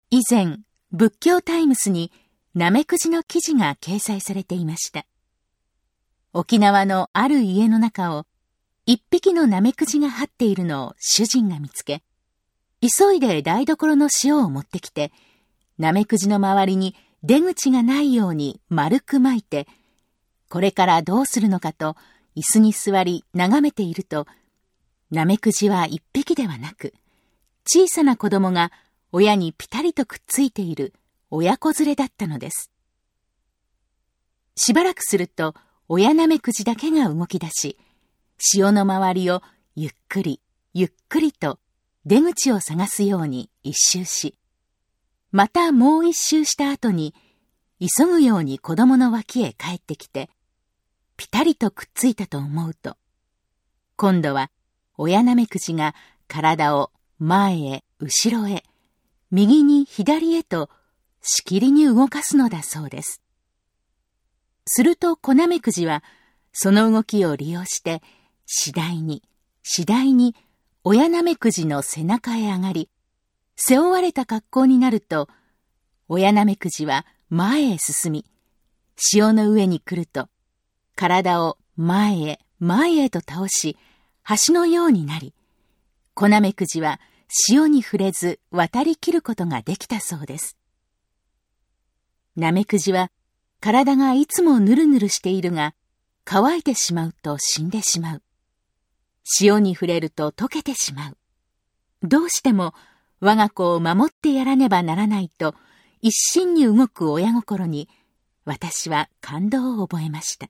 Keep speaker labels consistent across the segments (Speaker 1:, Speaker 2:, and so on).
Speaker 1: 以前、仏教タイムスにナメクジの記事が掲載されていました。沖縄のある家の中を一匹のナメクジが張っているのを主人が見つけ、急いで台所の塩を持ってきて、ナメクジの周りに出口がないように丸く巻いて、これからどうするのかと椅子に座り眺めていると、ナメクジは一匹ではなく、小さな子供が親にぴたりとくっついている親子連れだったのです。しばらくすると親ナメクジだけが動き出し、塩の周りをゆっくりゆっくりと出口を探すように一周し、またもう一周した後に急ぐように子供の脇へ帰ってきて、ぴたりとくっついたと思うと、今度は親ナメクジが体を前へ後ろへ、右に左へとしきりに動かすのだそうです。すると子ナメクジはその動きを利用して次第に親ナメクジの背中へ上がり、背負われた格好になると親ナメクジは前へ進み、潮の上に来ると体を前へと倒し、橋のようになり、子ナメクジは潮に触れず渡りきることができたそうです。ナメクジは体がいつもぬるぬるしているが、乾いてしまうと死んでしまう。潮に触れると溶けてしまう。どうしても我が子を守ってやらねばならないと一心に動く親心に、私は感動を覚えました。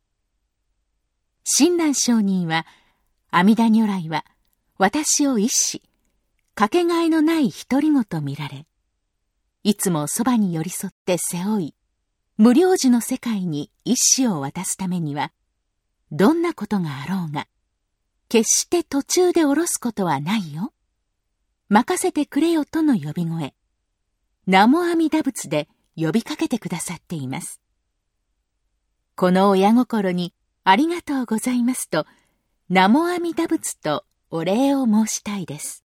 Speaker 1: 親鸞上人は、阿弥陀如来は私を一子、かけがえのない独り子と見られ、いつもそばに寄り添って背負い、無量寿の世界に一子を渡すためには、どんなことがあろうが、決して途中で下ろすことはないよ。任せてくれよとの呼び声、南無阿弥陀仏で呼びかけてくださっています。この親心にありがとうございますと、南無阿弥陀仏とお礼を申したいです。